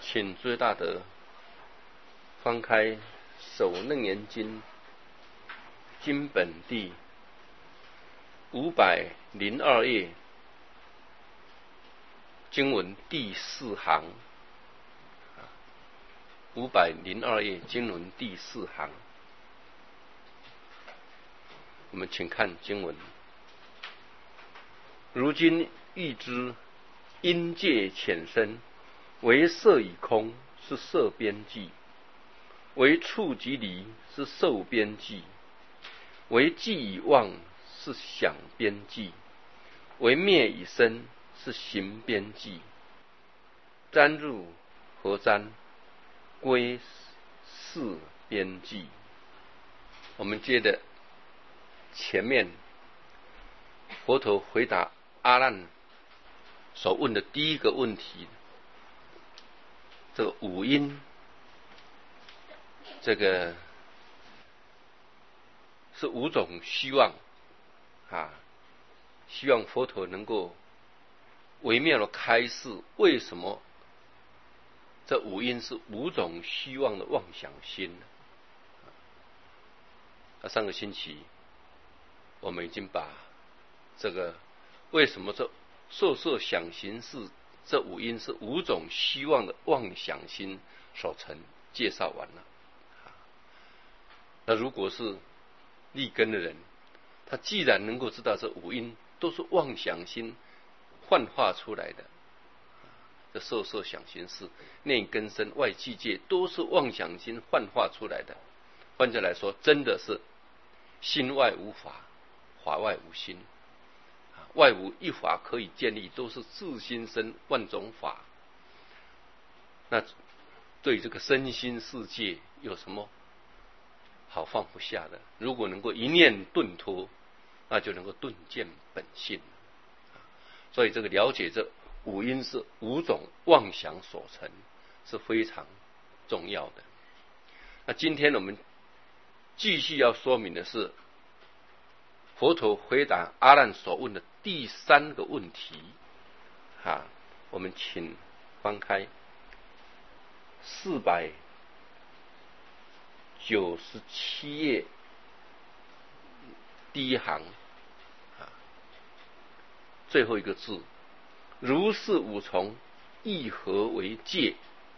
请最大德翻开《首楞严经》经本第502页，经文第4行。502页经文第4行，我们请看经文：如今欲知因界浅深，为色与空是色边际，为触即离是受边际，为记与忘是想边际，为灭与生是行边际。沾入何沾？归四边际。我们接着前面佛陀回答阿难所问的第一个问题，这个五阴，这个是5种希望希望佛陀能够微妙的开示，为什么这五阴是5种希望的妄想心。上个星期我们已经把这个为什么这受色想行识这五阴是5种希望的妄想心所成介绍完了。那如果是立根的人，他既然能够知道这五阴都是妄想心幻化出来的，这受色想行识、内根身、外境界都是妄想心幻化出来的。换句来说，真的是心外无法，法外无心，外无一法可以建立，都是自心生万种法。那对这个身心世界有什么好放不下的？如果能够一念顿脱，那就能够顿见本性。所以这个了解这五阴是5种妄想所成，是非常重要的。那今天我们继续要说明的是佛陀回答阿难所问的第3个问题。我们请翻开497页第1行，最后一个字，如是五重亦何为界？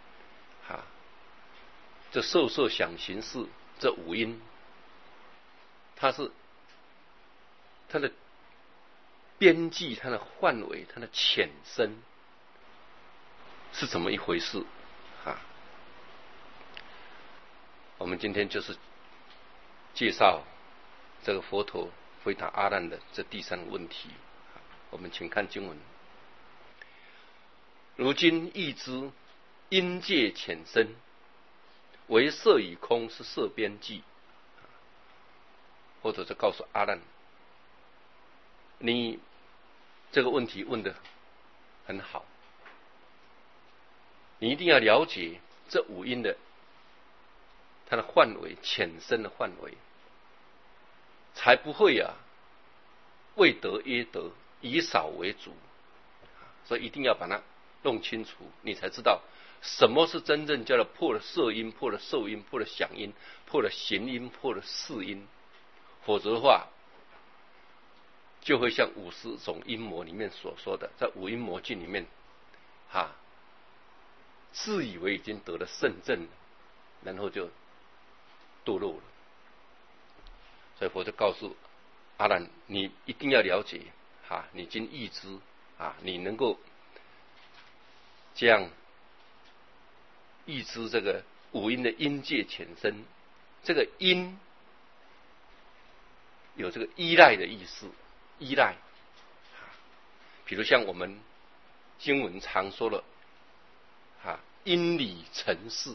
这受色想行识这五阴，它的边际、它的范围、它的浅深是怎么一回事？我们今天就是介绍这个佛陀回答阿难的这第3个问题。我们请看经文：如今欲知因界浅深，为色与空是色边际。或者就告诉阿难，你这个问题问得很好，你一定要了解这五阴的它的范围、浅深的范围，才不会为得约得，以少为主。所以一定要把它弄清楚，你才知道什么是真正叫做破了色阴、破了受阴、破了想阴、破了行阴、破了识阴。否则的话，就会像50种阴魔里面所说的，在五阴魔境里面自以为已经得了圣正了，然后就堕落了。所以佛就告诉阿难，你一定要了解你已经预知你能够这样预知这个五阴的阴界浅深。这个阴有这个依赖的意思，依赖。比如像我们经文常说了因理成事，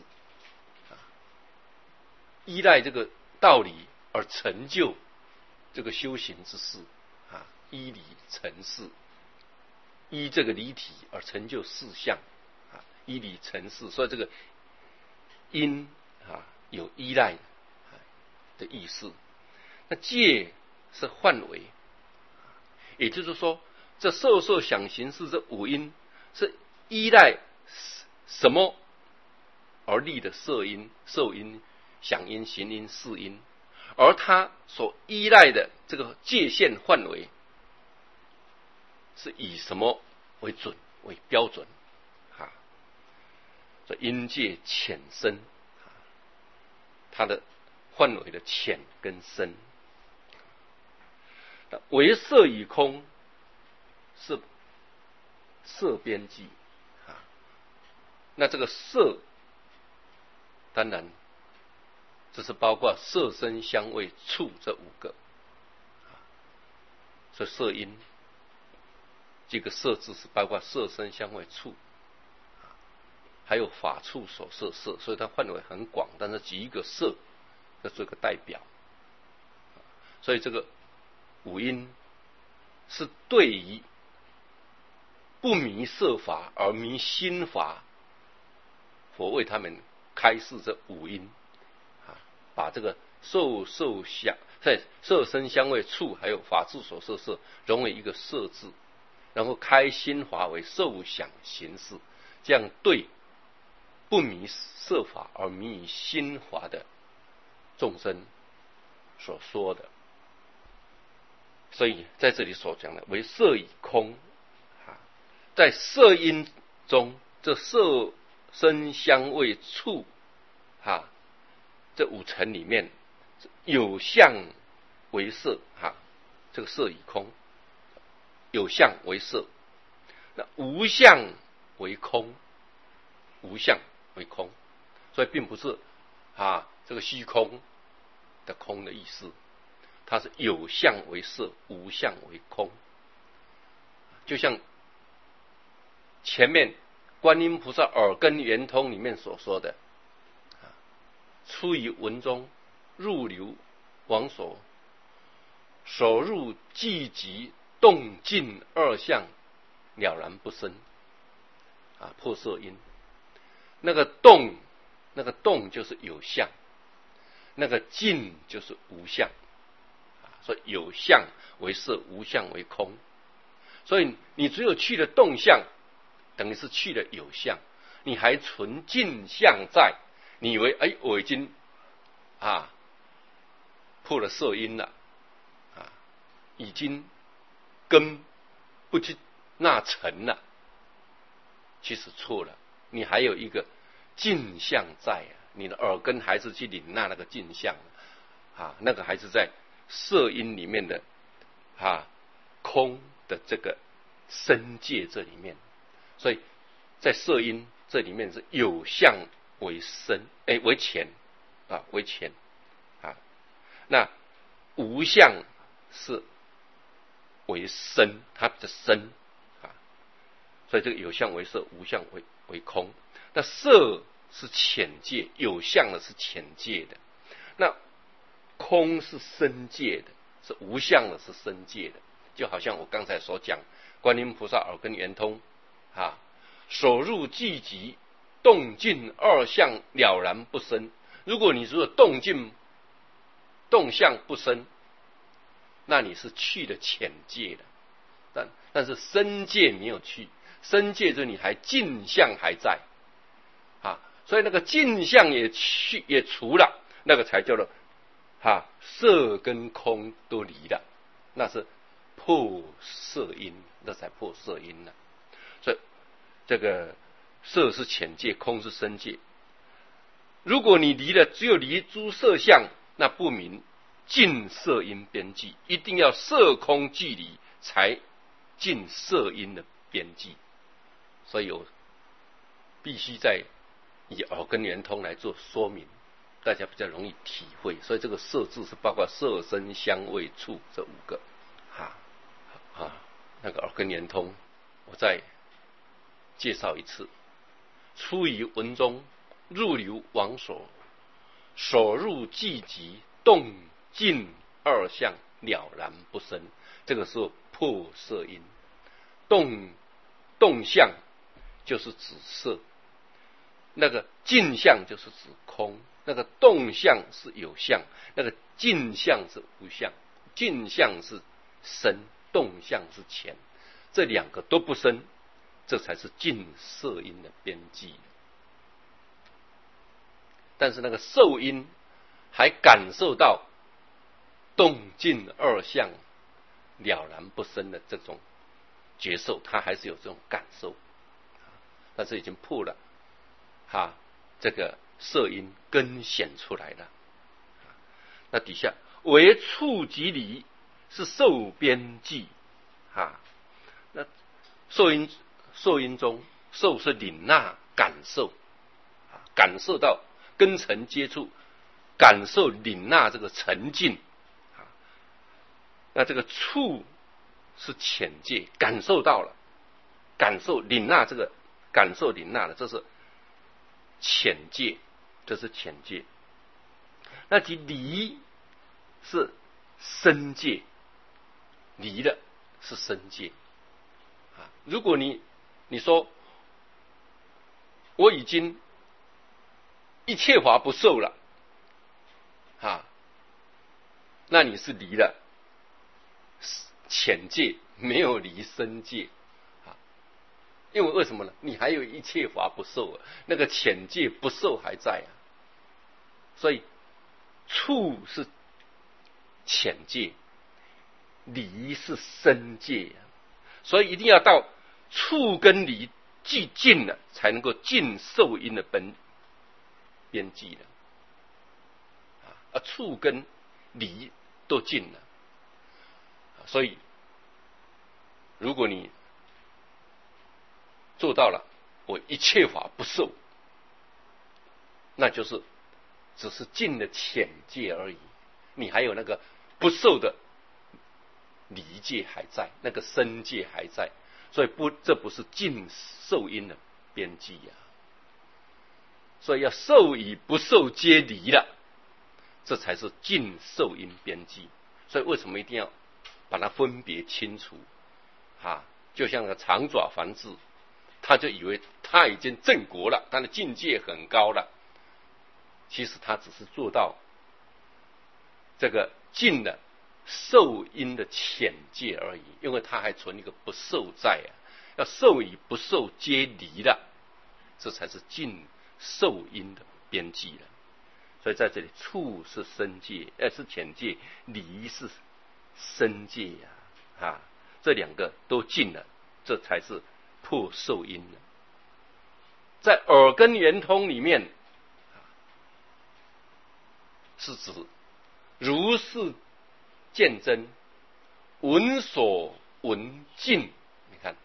依赖这个道理而成就这个修行之事，依理成事，依这个理体而成就事相，依理成事。所以这个因有依赖的意思。那界是范围，也就是说，这受色想行识这五阴是依赖什么而立的色音、受音、想音、行音、识音，而它所依赖的这个界限范围是以什么为准为标准？这音界浅深，它的范围的浅跟深。唯色与空是色边际那这个色，当然这是包括色声香味触这5个，所以色音这个色字是包括色声香味触，还有法处所摄色，所以它范围很广，但是举一个色这做一个代表。所以这个五音是对于不迷色法而迷心法，佛为他们开示这五音把这个受想在色声香味触还有法处所摄色融为一个色字，然后开心法为受想行识，这样对不迷色法而迷心法的众生所说的。所以在这里所讲的为色与空在色音中，这色声香味触这5层里面，有相为色这个色与空，有相为色，那无相为空，无相为空，所以并不是这个虚空的空的意思，它是有相为色，无相为空。就像前面观音菩萨耳根圆通里面所说的，出于文中，入流往所，所入寂极动静2相，了然不生破色音。那个动就是有相，那个静就是无相，所以有相为色，无相为空。所以你只有去了动相，等于是去了有相，你还存静相在，你以为我已经破了色音了已经根不去那尘了，其实错了，你还有一个静相在你的耳根还是去领纳那个静相那个还是在色音里面的空的这个深界这里面。所以在色音这里面是有相为深为浅为浅那无相是为深，它比较深所以这个有相为色，无相为空。那色是浅界，有相的是浅界的，那空是深界的，是无相的是深界的。就好像我刚才所讲，观音菩萨耳根圆通所入寂极动静2相了然不生。如果你如果动相不生，那你是去了浅界的，但是深界没有去，深界就是你还静相还在所以那个静相也除了，那个才叫做色跟空都离了，那是破色音，那才破色音了。所以这个色是浅界，空是深界。如果你只有离诸色相，那不明尽色音边际，一定要色空俱离才尽色音的边际。所以必须以耳根圆通来做说明，大家比较容易体会。所以这个色字是包括色声香味触这5个那个耳根圆通我再介绍一次。出于文中，入流往所，所入寂极动静2相，了然不生。这个是破色音。动相就是指色，那个静相就是指空，那个动相是有相，那个静相是无相。静相是深，动相是浅，这2个都不深，这才是尽色音的边际。 但是那个受因还感受到动静二相了然不生的这种觉受，他还是有这种感受，但是已经破了这个色因根显出来了。那底下为触即离是受边际那受因中，受是领纳感受，感受到跟尘接触，感受领纳这个沉静那这个触是浅界，感受到了，感受领纳这个感受领纳的，这是浅界，这是浅界。那即离是深界，离的是深界如果你说我已经一切法不受了那你是离了浅界，没有离深界因为什么呢？你还有一切法不受那个浅界不受还在所以触是浅界，离是深界所以一定要到触跟离既尽了，才能够尽受因的边际触跟离都尽了，所以如果你做到了我一切法不受，那就是只是尽了浅界而已，你还有那个不受的离界还在，那个深界还在，所以这不是尽受因的边际所以要受与不受皆离了，这才是尽受因边际。所以为什么一定要把它分别清楚就像那个长爪梵志，他就以为他已经正果了，他的境界很高了，其实他只是做到这个尽了受因的浅界而已，因为他还存一个不受在要受与不受皆离了，这才是尽受因的边际了。所以在这里触是深界是浅界，离是深界这两个都尽了，这才是破受因了。在耳根圆通里面是指如是见真，闻所闻尽，你看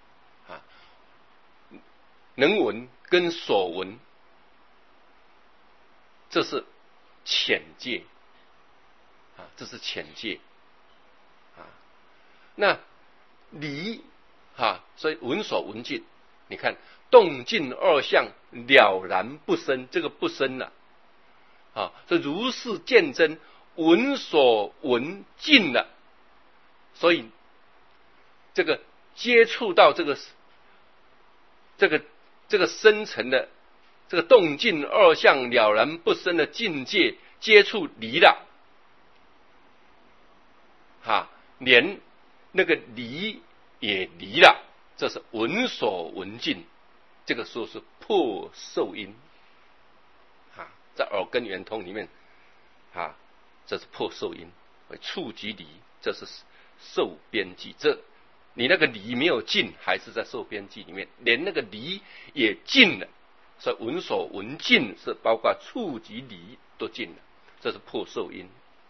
能闻跟所闻，这是浅界这是浅界那离所以闻所闻尽，你看动静二相了然不生，这个不生这如是见真，闻所闻尽了，所以这个接触到这个深层的这个动静二相了然不生的境界接触离了连那个离也离了，这是闻所闻尽，这个时候是破受因在耳根圆通里面这是破受因，触即离，这是受边际，这你那个离没有尽，还是在受边际里面，连那个离也尽了，所以闻所闻尽是包括触即离都尽了，这是破受因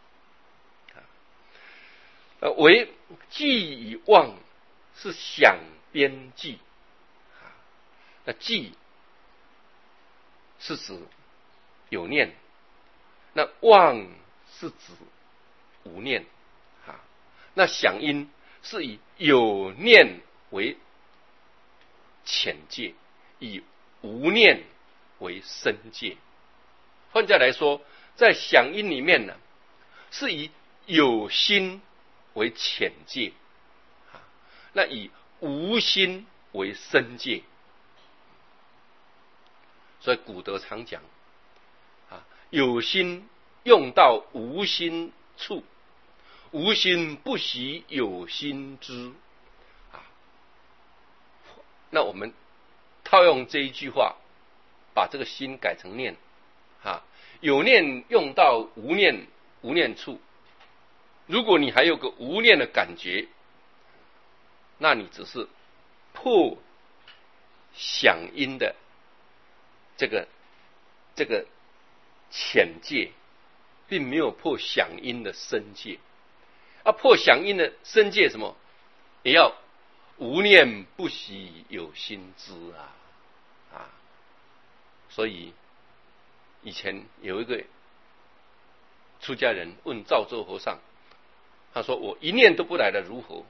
为记与忘是想边际那记是指有念，那忘是指无念那想因是以有念为浅界，以无念为深界。换句来说，在想因里面呢，是以有心为浅界那以无心为深界。所以古德常讲有心用到无心处，无心不习有心知那我们套用这一句话，把这个心改成念有念用到无念，无念处。如果你还有个无念的感觉，那你只是破响音的这个浅界，并没有破响音的深界。破响音的深界什么？也要无念不喜有心知所以以前有一个出家人问赵州和尚，他说：“我一念都不来了，如何？”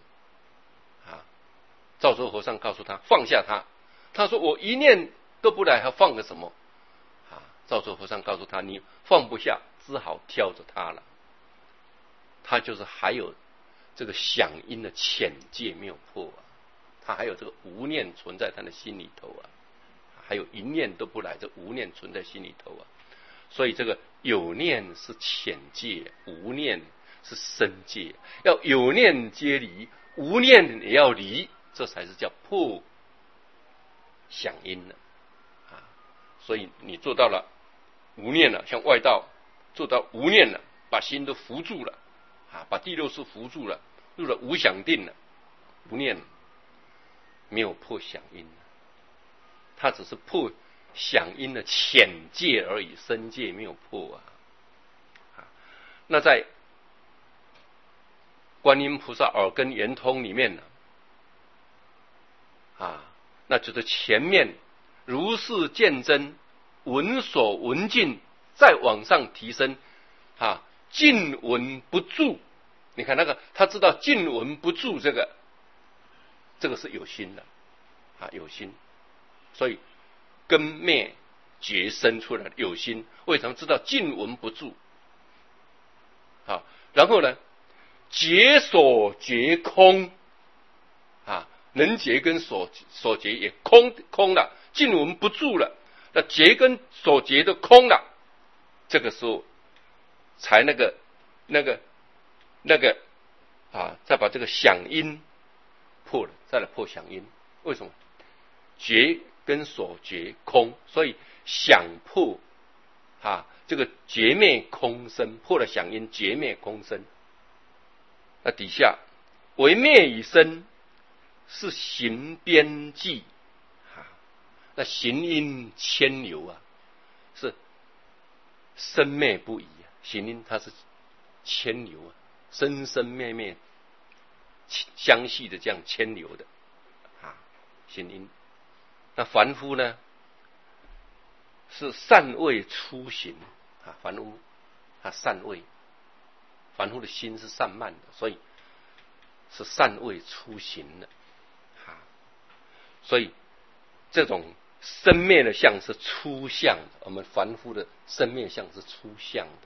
赵州和尚告诉他：“放下他。”他说：“我一念都不来，还放个什么？”赵州和尚告诉他：“你放不下，只好挑着他了。”他就是还有这个响音的浅界没有破他还有这个无念存在他的心里头还有一念都不来，这无念存在心里头所以这个有念是浅界，无念是深界，要有念皆离，无念也要离，这才是叫破响音了所以你做到了无念了，像外道做到无念了，把心都扶住了把第六识扶住了，入了无想定了，无念没有破响音它只是破响音的浅界而已，深界没有破那在观音菩萨耳根圆通里面呢那就是前面如是见真，闻所闻尽，再往上提升尽闻不住。你看那个他知道尽闻不住，这个是有心的有心，所以根灭觉生出来的有心。为什么知道尽闻不住然后呢，觉所觉空能觉跟所觉也空了，尽闻不住了，那觉跟所觉都空了，这个时候才那个再把这个响音破了，再来破响音。为什么？觉跟所觉空，所以响破这个觉灭空生，破了响音，觉灭空生。那底下为灭以生，是行边际那行音牵流是生灭不已行音它是牵流生生灭灭相续的这样牵流的行音。那凡夫呢是善位初行凡夫他善位，凡夫的心是散漫的，所以是善位初行的所以这种生灭的相是初相的，我们凡夫的生灭相是初相的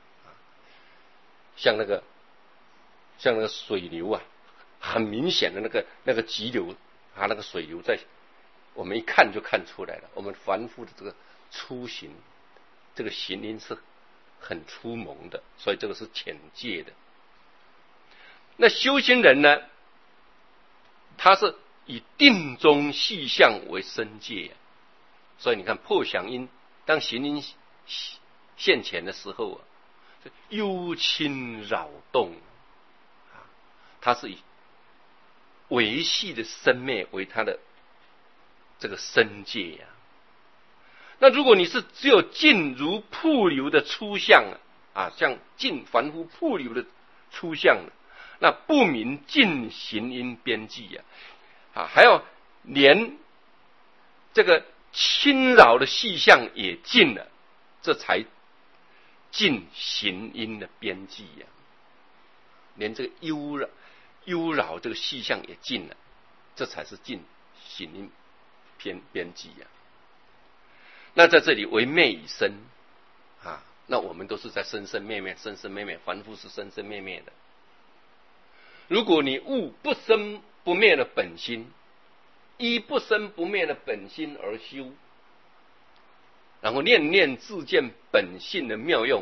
像那个水流很明显的那个急流那个水流在我们一看就看出来了。我们凡夫的这个初行，这个行音是很粗蒙的，所以这个是浅界的。那修行人呢，他是以定中细相为深界所以你看破响音，当行音现前的时候幽清扰动它是以维系的生灭为它的这个深界那如果你是只有尽如瀑流的粗相像尽凡夫瀑流的粗相那不明尽行音边际还要连这个侵扰的细相也尽了，这才尽行音的边际连这个幽扰这个细相也尽了，这才是尽行音边际那在这里为灭以生那我们都是在生生灭灭，生生灭灭，凡夫是生生灭灭的。如果你悟不生不灭的本心，依不生不灭的本心而修，然后念念自见本性的妙用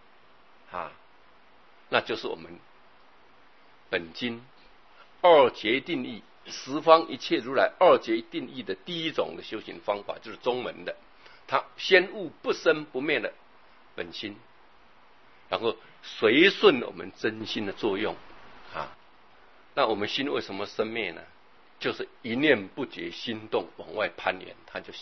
那就是我们本经二劫定义十方一切如来二劫定义的第一种的修行方法，就是中门的他先悟不生不灭的本心，然后随顺我们真心的作用啊。那我们心为什么生灭呢？就是一念不觉心动往外攀援，它就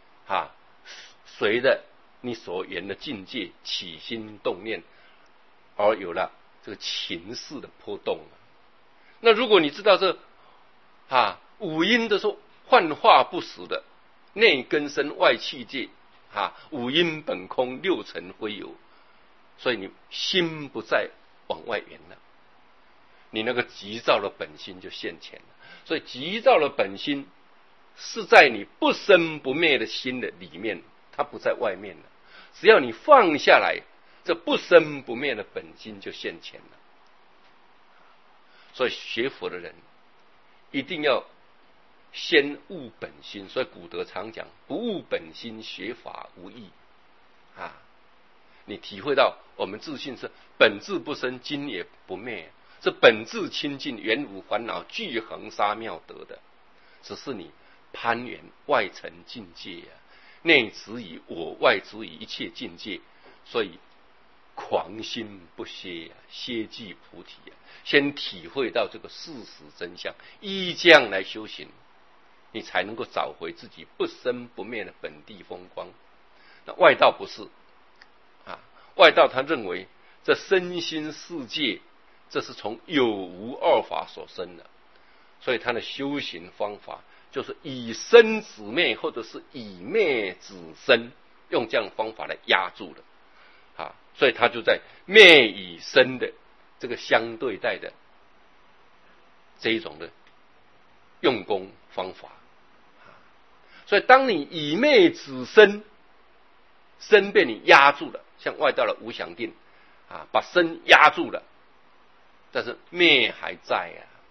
随着你所言的境界起心动念，而有了这个情势的波动。那如果你知道这五阴的说幻化不实的，内根生外气界五阴本空，六尘非有，所以你心不再往外缘了，你那个急躁的本心就现前了。所以急躁的本心是在你不生不灭的心的里面，它不在外面了。只要你放下来，这不生不灭的本心就现前了。所以学佛的人一定要先悟本心，所以古德常讲不悟本心学法无益你体会到我们自信是本质不生，今也不灭，是本质清净，原无烦恼，具恒沙妙德的，只是你攀缘外层境界内执以我，外执以一切境界，所以狂心不歇歇即菩提先体会到这个事实真相，依这样来修行，你才能够找回自己不生不灭的本地风光。那外道不是外道他认为这身心世界这是从有无二法所生的，所以他的修行方法就是以生止灭，或者是以灭止生，用这样的方法来压住的所以他就在灭与生的这个相对待的这一种的用功方法所以当你以灭止生，生被你压住了，像外道的无想定把生压住了，但是灭还在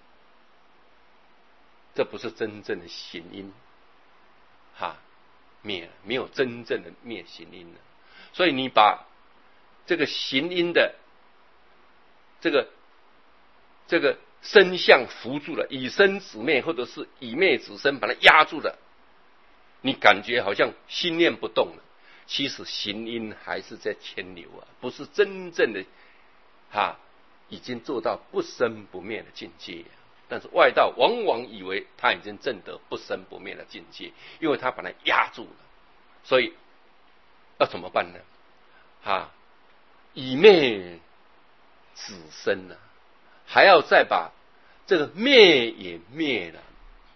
这不是真正的行因灭了，没有真正的灭行因了。所以你把这个行因的这个生相扶住了，以生止灭，或者是以灭止生，把它压住了，你感觉好像心念不动了，其实行因还是在牵流不是真正的已经做到不生不灭的境界但是外道往往以为他已经证得不生不灭的境界，因为他把它压住了。所以要怎么办呢？以灭止生还要再把这个灭也灭了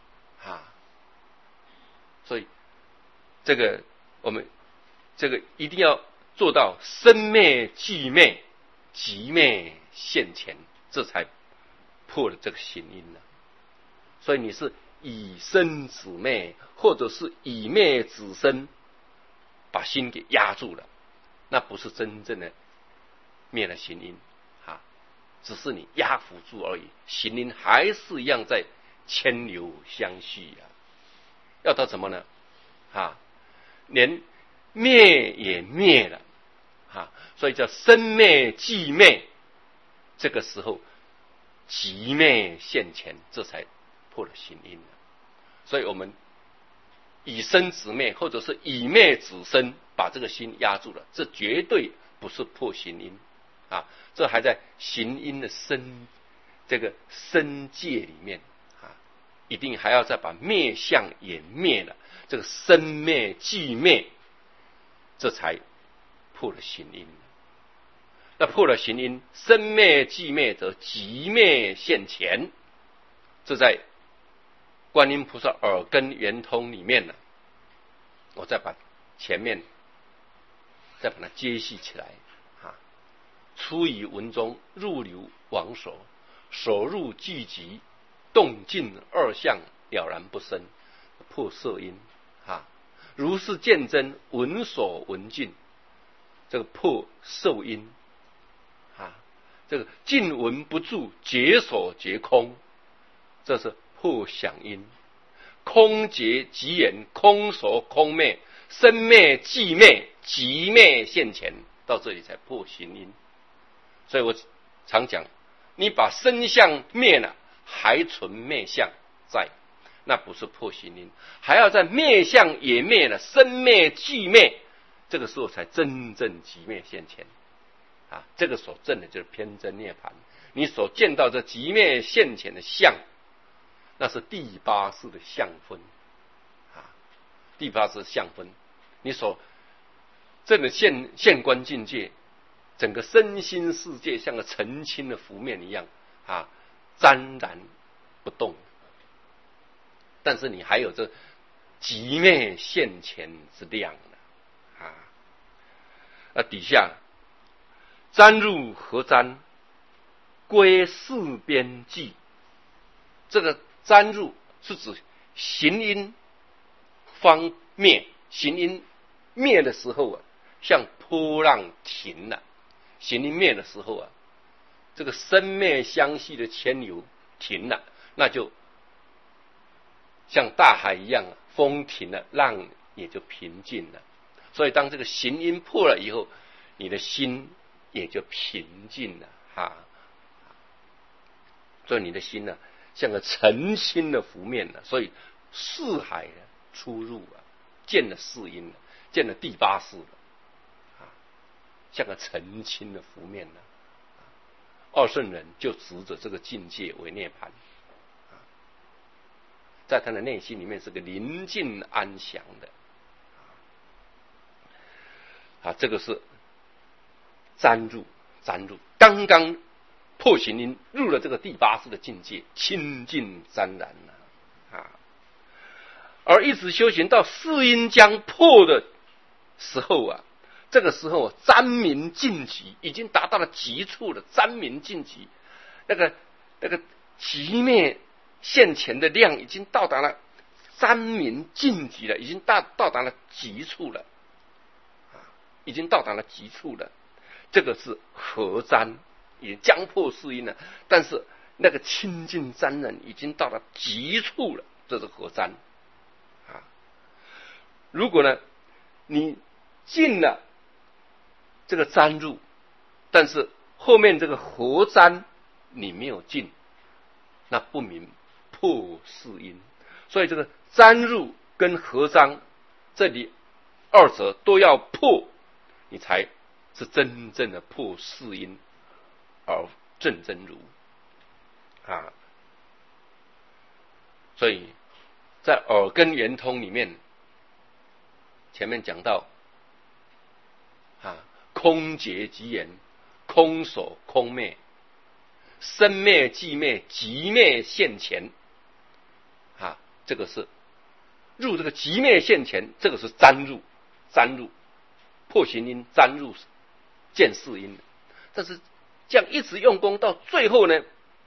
所以这个我们这个一定要做到生灭俱灭，即灭现前，这才破了这个行因所以你是以生止灭，或者是以灭止生，把心给压住了，那不是真正的灭了行因只是你压服住而已，行因还是一样在牵流相续要到怎么呢？连灭也灭了所以叫生灭俱灭，这个时候即灭现前，这才破了行因所以我们以生止灭，或者是以灭止生，把这个心压住了，这绝对不是破行因这还在行因的这个生界里面一定还要再把灭相也灭了，这个生灭俱灭，这才破了行因。那破了行因，生灭俱灭则即灭现前，这在观音菩萨耳根圆通里面我再把前面再把它接续起来出于文中，入流往所，所入聚集，动静二相了然不生，破色因如是见真，闻所闻尽，这个破受因这个尽闻不住，觉所觉空，这是破想因。空觉即言，空所空灭，生灭俱灭，即灭现前，到这里才破行因。所以我常讲，你把生相灭了，还存灭相在， 那不是破行因，还要在灭相也灭了，生灭俱灭，这个时候才真正寂灭现前啊！这个所证的就是偏真涅槃。你所见到这寂灭现前的相，那是第八识的相分啊，第八识相分，你所证的现观境界，整个身心世界像个澄清的浮面一样啊，沾然不动。但是你还有这寂灭现前之量啊！底下沾入何沾？归四边际。这个沾入是指行因方灭，行因灭的时候啊，像波浪停了；行因灭的时候啊，这个生灭相续的牵流停了，那就像大海一样，风停了，浪也就平静了。所以当这个行因破了以后，你的心也就平静了哈。所以你的心呢，像个澄清的浮面了。所以四海出入啊，见了四因了，见了第八识了啊，像个澄清的浮面了。二圣人就执着这个境界为涅槃。在他的内心里面是个宁静安详的啊，这个是沾入，刚刚破行因入了这个第八识的境界，清净沾然啊，而一直修行到四因将破的时候啊，这个时候沾明尽极，已经达到了极处了，沾明尽极，那个极灭现前的量已经到达了沾明尽极了，已经到达了极处了啊，已经到达了极处了。这个是合沾，也将破四因了，但是那个清净沾染已经到了极处了，这是合沾啊。如果呢，你进了这个沾入，但是后面这个合沾你没有进，那不明破四因。所以这个沾入跟合沾这里二者都要破，你才是真正的破四因而正真如啊。所以在耳根圆通里面，前面讲到啊，空结即言，空所空灭，生灭寂灭，寂灭现前啊，这个是入这个寂灭现前，这个是沾入破行因，沾入见四因。但是这样一直用功到最后呢，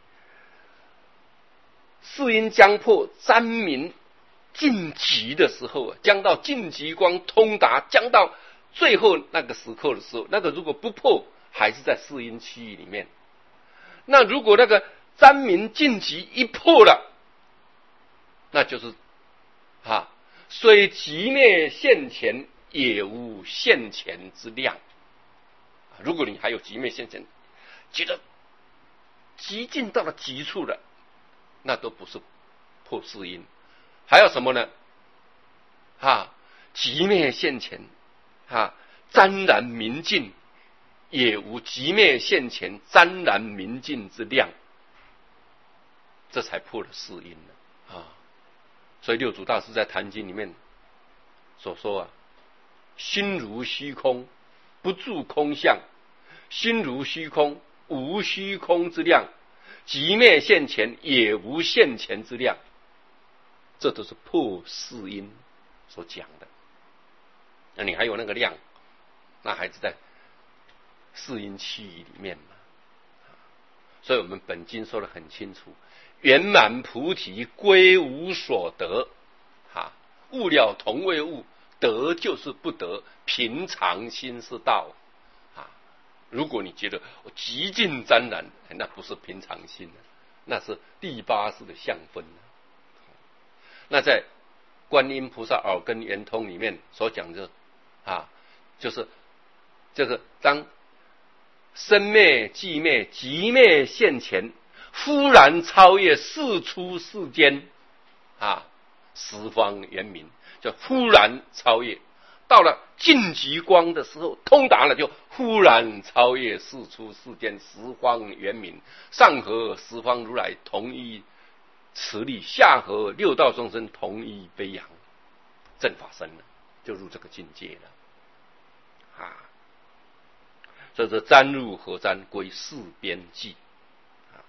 四因将破，沾明尽极的时候，将到尽极光通达，将到最后那个时刻的时候，那个如果不破，还是在四因区域里面。那如果那个沾明尽极一破了，那就是虽寂灭现前，也无现前之量。如果你还有寂灭现前，觉得极尽到了极处了，那都不是破四因。还有什么呢？寂灭现前，沾然明净，也无寂灭现前沾然明净之量，这才破了四因了所以六祖大师在《坛经》里面所说心如虚空，不住空相；心如虚空，无虚空之量；寂灭现前，也无现前之量。这都是破四因所讲的。那你还有那个量，那还是在四因区域里面嘛。所以我们本经说得很清楚，圆满菩提归无所得物了同为物，得就是不得，平常心是道如果你觉得我极尽沾染，那不是平常心那是第八识的相分那在观音菩萨耳根圆通里面所讲的就是这个当生灭寂灭，寂灭现前，忽然超越世出世间十方圆明，就忽然超越。到了净极光的时候，通达了，就忽然超越世出世间十方圆明，上合十方如来同一慈力，下合六道众生同一悲扬，正法身了，就入这个境界了啊！所以说瞻入何瞻，归四边际啊！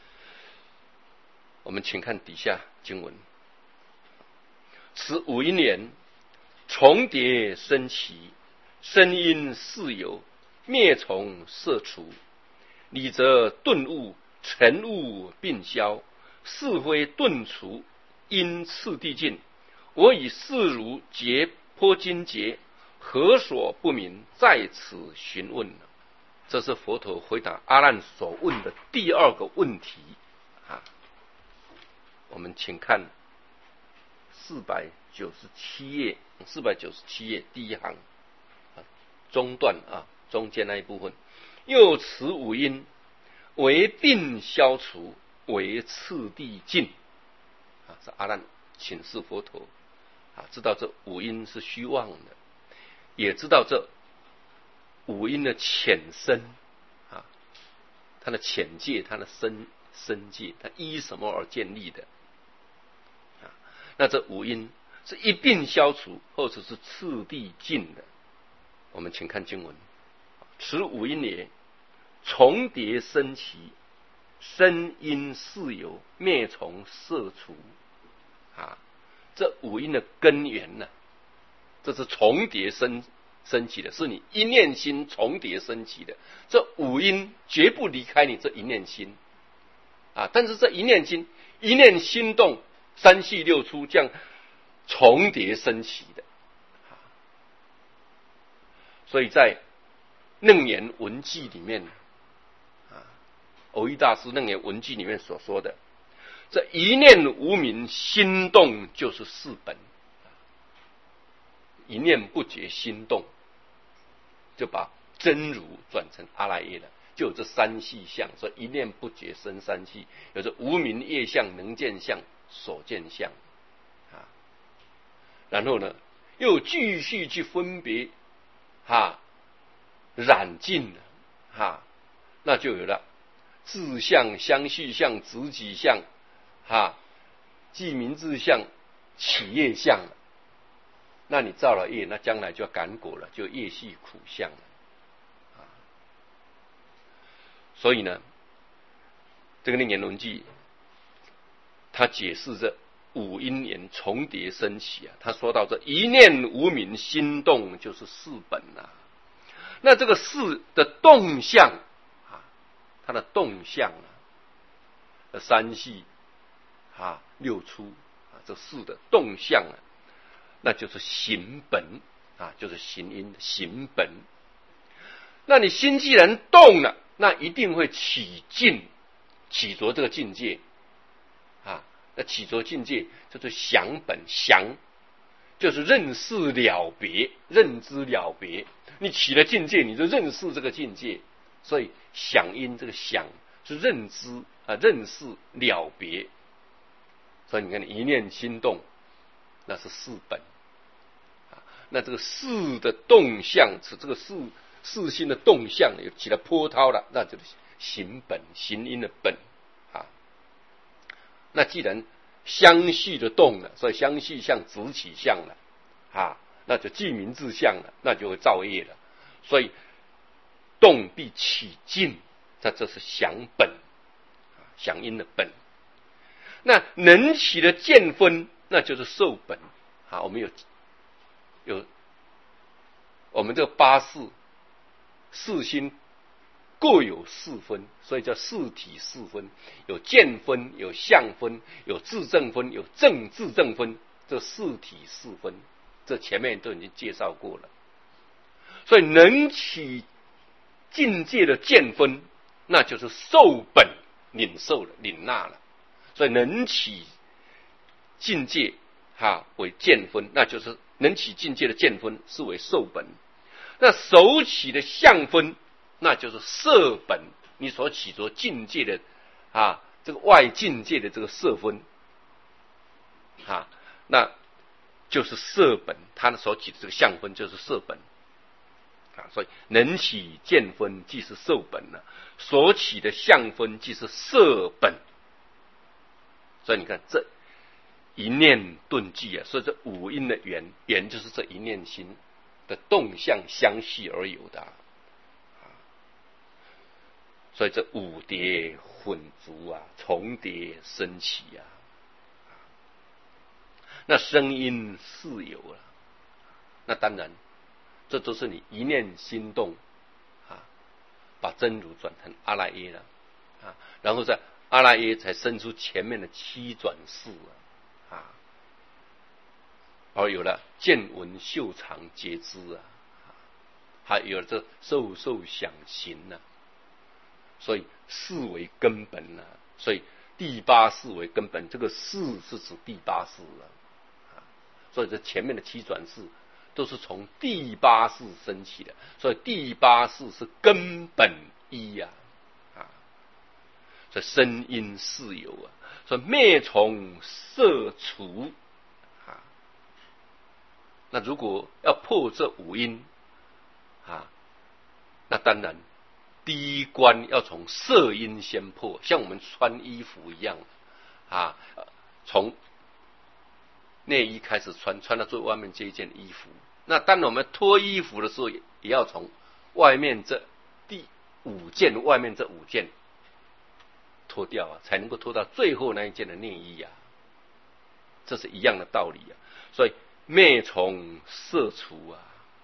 我们请看底下经文：此五阴年，重叠生起，声音似有，灭从色除。理则顿悟，尘雾并消，是非顿除，因次第尽。我以是如劫颇经劫，何所不明？在此询问。这是佛陀回答阿难所问的第二个问题啊。我们请看497页，497页第一行中段啊，中间那一部分。又此五阴，为病消除，为次第尽啊。是阿难请示佛陀啊，知道这五阴是虚妄的，也知道这五阴的浅深啊，它的浅界，它的深界，它依什么而建立的啊？那这五阴是一并消除，或者是次第尽的。我们请看经文：此五阴也，重叠生起，声音似有，灭从色除啊。这五阴的根源呢，这是重叠升起的，是你一念心重叠升起的。这五阴绝不离开你这一念心啊！但是这一念心，一念心动，三系六出，这样重叠升起的。所以在楞严文记里面啊，藕益大师楞严文记里面所说的，这一念无明心动就是四本，一念不觉心动，就把真如转成阿赖耶了，就有这三系相。所以一念不觉生三系，有这无明业相、能见相、所见相啊。然后呢，又继续去分别染尽了那就有了自相、相续相、执己相记名字相、起业相了。那你造了业，那将来就要感果了，就业系苦相了所以呢，这个楞严论记他解释这五阴缘重叠升起他说到这一念无明心动就是四本那这个四的动向它的动向三系六出这四的动向那就是行本就是行因行本。那你心既然动了，那一定会起境，起着这个境界那起着境界就是想本，想就是认识了别，认知了别。你起了境界，你就认识这个境界，所以想因这个想是认知认识了别。所以你看，一念心动，那是四本那这个四的动向，这个四心的动向有起了波涛了，那就是行本，行因的本那既然相续的动了，所以相续相执起相了那就记名字相了，那就会造业了。所以动必起境，这是想本想因的本。那能起的见分，那就是受本我们有我们这八识四心各有四分，所以叫四体四分，有见分，有相分，有自证分，有正自证分，这四体四分，这前面都已经介绍过了。所以能起境界的见分，那就是受本，领受了，领纳了。所以能起境界为见分，那就是能起境界的见分是为受本。那手起的相分，那就是色本，你所起着境界的这个外境界的这个色分那就是色本，他所起的这个相分就是色本啊，所以能起见分即是受本了，所起的相分即是色本。所以你看这一念顿际啊，所以这五因的缘就是这一念心的动向相续而有的所以这五叠混足啊，重叠升起啊，那声音是有了，那当然这都是你一念心动把真如转成阿赖耶了然后在阿赖耶才生出前面的七转世而有了见闻嗅尝觉知还有了这受想行所以事为根本所以第八事为根本，这个事是指第八事所以这前面的七转世都是从第八世升起的，所以第八世是根本一所以声音是有所以灭从摄除那如果要破这五因那当然第一关要从色因先破，像我们穿衣服一样从内衣开始穿到最外面这一件衣服。那当我们脱衣服的时候，也要从外面这第五件，外面这五件脱掉才能够脱到最后那一件的内衣这是一样的道理所以灭从摄除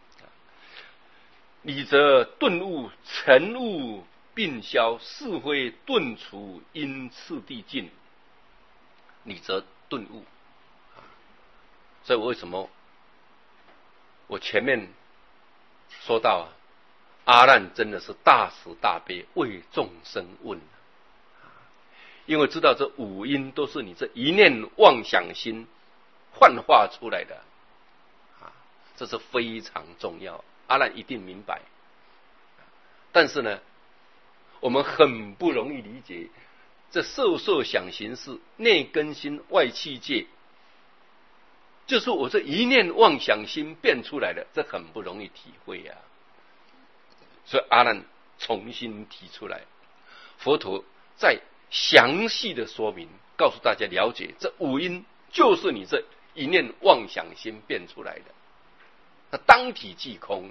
理则顿悟，尘悟并消，是非顿除，因次第尽。理则顿悟所以为什么我前面说到阿难真的是大慈大悲为众生问因为知道这五因都是你这一念妄想心幻化出来的这是非常重要，阿难一定明白。但是呢，我们很不容易理解这受想行识内根心外气界，就是我这一念妄想心变出来的，这很不容易体会所以阿难重新提出来，佛陀再详细的说明，告诉大家了解这五因就是你这一念妄想心变出来的，那当体即空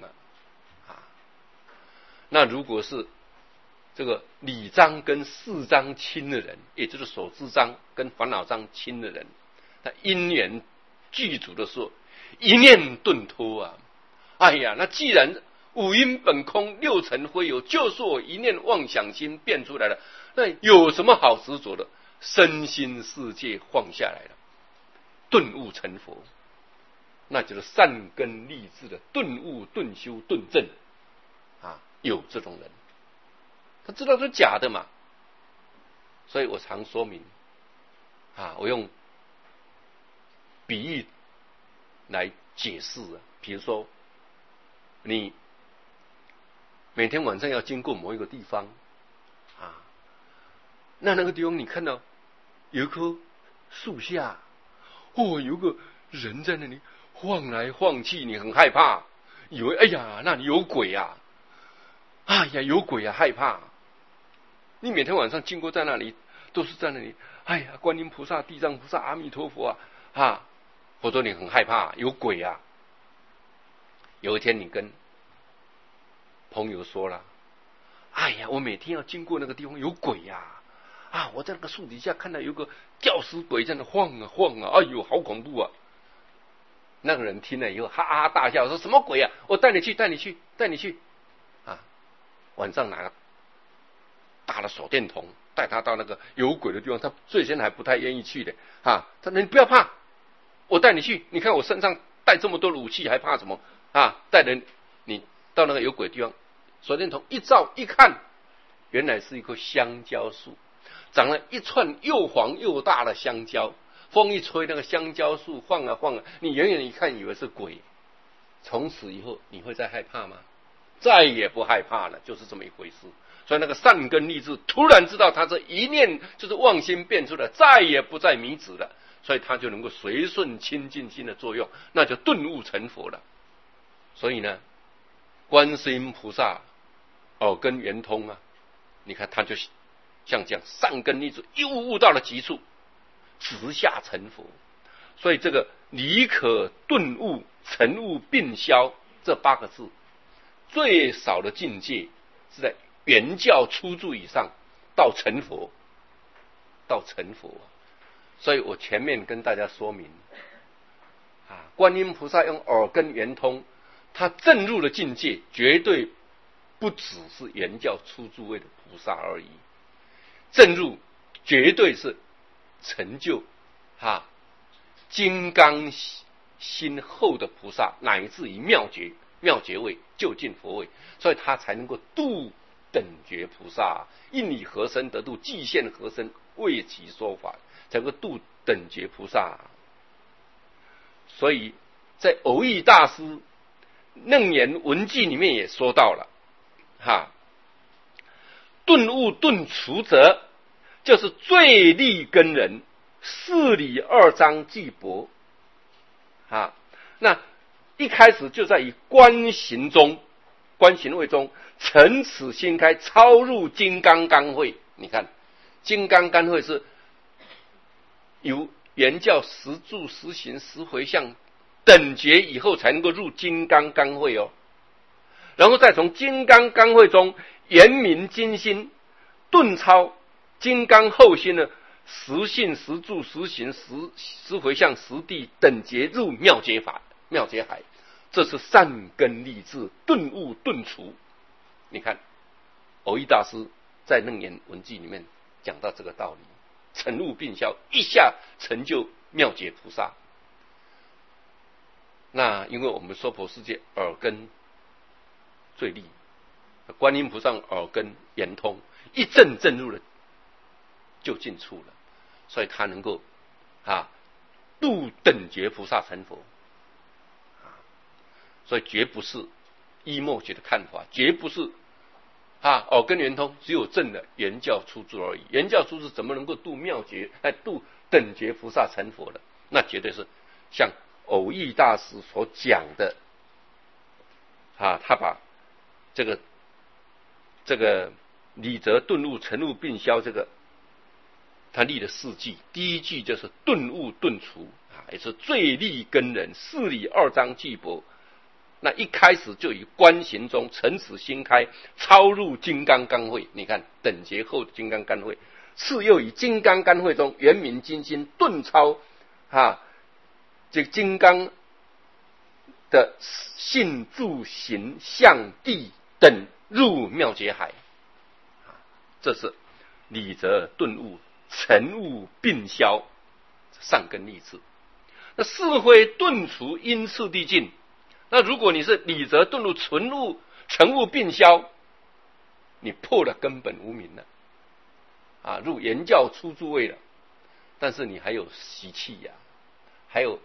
那如果是这个理章跟事章轻的人，也就是所知章跟烦恼章轻的人，他因缘具足的时候，一念顿脱哎呀，那既然五因本空，六尘非有，就是我一念妄想心变出来了，那有什么好执着的？身心世界放下来了，顿悟成佛，那就是善根立志的顿悟、顿修、顿证有这种人，他知道是假的嘛，所以我常说明我用比喻来解释比如说你每天晚上要经过某一个地方那个地方你看到有一棵树下有个人在那里晃来晃去，你很害怕，以为哎呀那里有鬼哎呀有鬼害怕。你每天晚上经过在那里，都是在那里哎呀观音菩萨、地藏菩萨、阿弥陀佛或者你很害怕有鬼有一天你跟朋友说了，哎呀我每天要经过那个地方有鬼我在那个树底下看到有个吊死鬼在那晃哎呦好恐怖那个人听了以后哈哈大笑，说什么鬼我带你去晚上拿个大的手电筒带他到那个有鬼的地方，他最先还不太愿意去的他说你不要怕，我带你去，你看我身上带这么多武器还怕什么带着你到那个有鬼的地方，手电筒一照一看，原来是一棵香蕉树，长了一串又黄又大的香蕉，风一吹那个香蕉树晃你远远一看以为是鬼，从此以后你会再害怕吗？再也不害怕了，就是这么一回事。所以那个善根立志突然知道他这一念就是妄心变出来，再也不再迷子了， 所以他就能够随顺清净心的作用，那就顿悟成佛了。所以呢，观世音菩萨耳根圆通啊，你看他就像这样善根立志，一悟到了极处，直下成佛。所以这个理可顿悟、成悟并消这8个字，最少的境界是在圆教初住以上到成佛，所以我前面跟大家说明观音菩萨用耳根圆通，他证入的境界绝对不只是圆教初住位的菩萨而已，证入绝对是成就金刚心后的菩萨，乃至于妙觉位、究竟佛位，所以他才能够度等觉菩萨。因理合身得度，寂现合身为其说法，才能够度等觉菩萨。所以在蕅益大师楞严文记里面也说到了顿悟顿除者，就是最利根人，4理2章记博那一开始就在于观行位中，成此心开，超入金刚干慧。你看金刚干慧是由圆教实住实行实回向等觉以后才能够入金刚干慧然后再从金刚干慧中圆明金心，顿超金刚后心的实信实住实行实回向实地等觉入妙觉海，这是善根立志，顿悟顿除。你看蕅益大师在楞严文记里面讲到这个道理，成悟并消，一下成就妙觉菩萨。那因为我们娑婆世界耳根最利，观音菩萨耳根圆通，一证证入了就近处了，所以他能够度等觉菩萨成佛所以绝不是依末觉的看法，绝不是耳根圆通只有证的圆教初住而已。圆教初住怎么能够度妙觉度等觉菩萨成佛呢？那绝对是像蕅益大师所讲的他把这个理则顿悟成悟并消他立了4句，第一句就是顿悟顿除也是最利根人，4理2章记博。那一开始就以观行中成此心开，超入金刚干慧。你看等觉后的金刚干慧，次又以金刚干慧中圆明金心，顿超这金刚的性住行相地等入妙觉海这是理则顿悟成悟并消，善根立志。那是非顿除因次第尽。那如果你是理则顿悟成悟并消，你破了根本无明了入圆教初住位了，但是你还有习气还有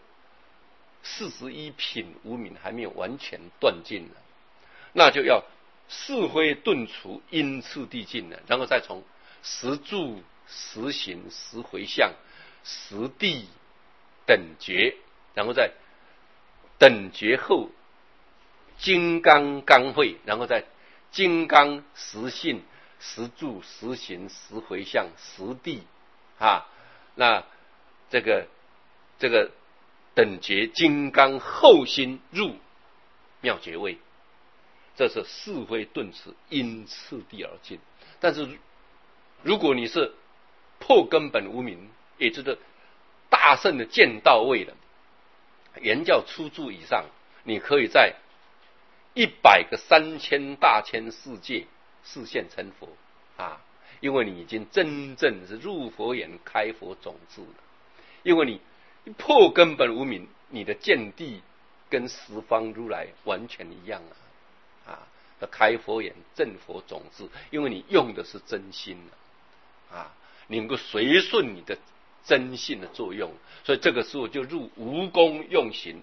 41品无明还没有完全断尽了，那就要是非顿除因次第尽了，然后再从实住实行实回向实地等觉，然后再等觉后金刚干慧，然后再金刚实信实住实行实回向实地那这个等觉金刚后心入妙觉位，这是是非顿除因次第而尽。但是如果你是破根本无明，也就是大圣的见道位了，圆教初住以上，你可以在100个3000大千世界示现成佛因为你已经真正是入佛眼开佛种子了。因为你破根本无明，你的见地跟十方如来完全一样开佛眼证佛种子，因为你用的是真心你能够随顺你的真性的作用，所以这个时候就入无功用行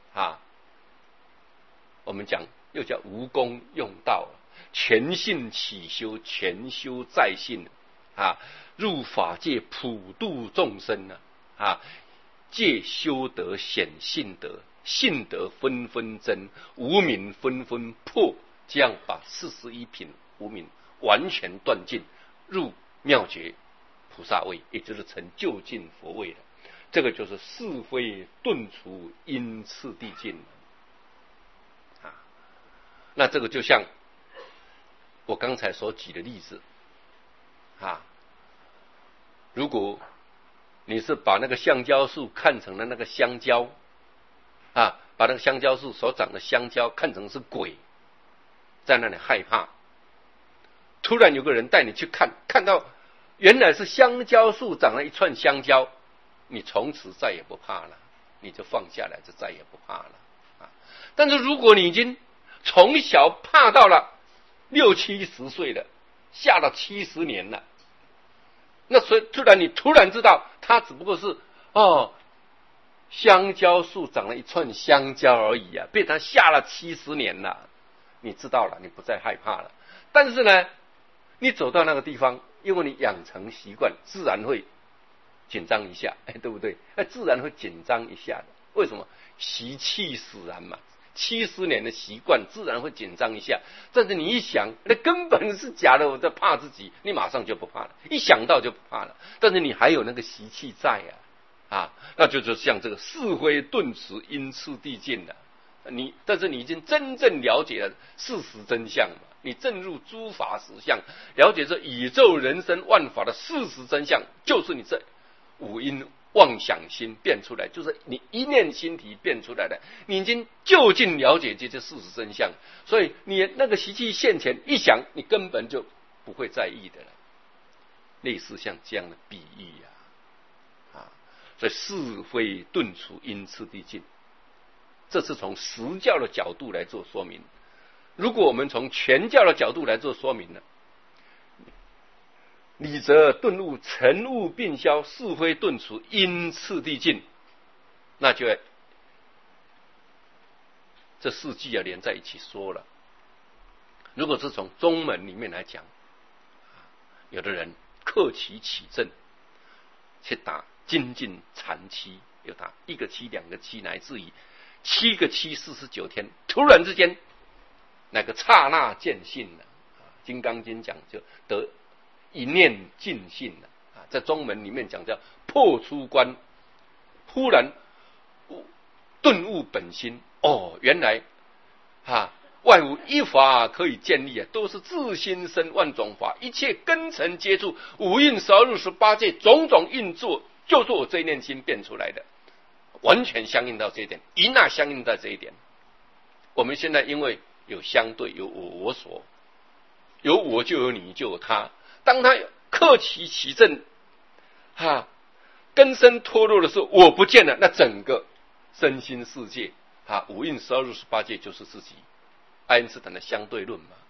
我们讲又叫无功用道，全信起修，全修在信入法界普度众生借修德显信德，信德纷纷增，无明纷纷破，这样把41品无明完全断尽，入妙觉菩萨位，也就是成就近佛位了。这个就是是非顿除因次第尽啊。那这个就像我刚才所举的例子啊，如果你是把那个橡胶树看成了那个香蕉啊，把那个香蕉树所长的香蕉看成是鬼，在那里害怕，突然有个人带你去看，看到原来是香蕉树长了一串香蕉，你从此再也不怕了，你就放下来，就再也不怕了啊。但是如果你已经从小怕到了60、70岁了，吓了70年了，那所以你突然知道，它只不过是香蕉树长了一串香蕉而已啊，被它吓了70年了，你知道了，你不再害怕了。但是呢，你走到那个地方，因为你养成习惯，自然会紧张一下，对不对？自然会紧张一下的。为什么？习气使然嘛。70年的习惯，自然会紧张一下。但是你一想，那根本是假的，我在怕自己，你马上就不怕了。一想到就不怕了。但是你还有那个习气在那就是像这个是非顿除因次第尽了。但是你已经真正了解了事实真相嘛？你正入诸法实相，了解这宇宙人生万法的事实真相，就是你这五因妄想心变出来，就是你一念心体变出来的。你已经就近了解这些事实真相，所以你那个习气现前一想，你根本就不会在意的了。类似像这样的比喻所以是非顿除因次第尽，这是从实教的角度来做说明。如果我们从全教的角度来做说明呢，理则顿悟，尘雾并消，是非顿除，因次第尽，那就这4句连在一起说了。如果是从宗门里面来讲，有的人克期起正，去打精进禅期，有打1个期、2个期，乃至于7个期49天，突然之间那个刹那见性了。金刚经讲就得一念尽性了在宗门里面讲叫破出关，忽然顿悟本心。原来外无一法可以建立都是自心生万种法，一切根尘接触五蕴12入18界种种运作，就是我这一念心变出来的，完全相应到这一点，一那相应到这一点。我们现在因为有相对，有我所，有我就有你，就有他。当他克期起正根深脱落的时候，我不见了，那整个身心世界五蕴12入18界就是自己。爱因斯坦的相对论嘛。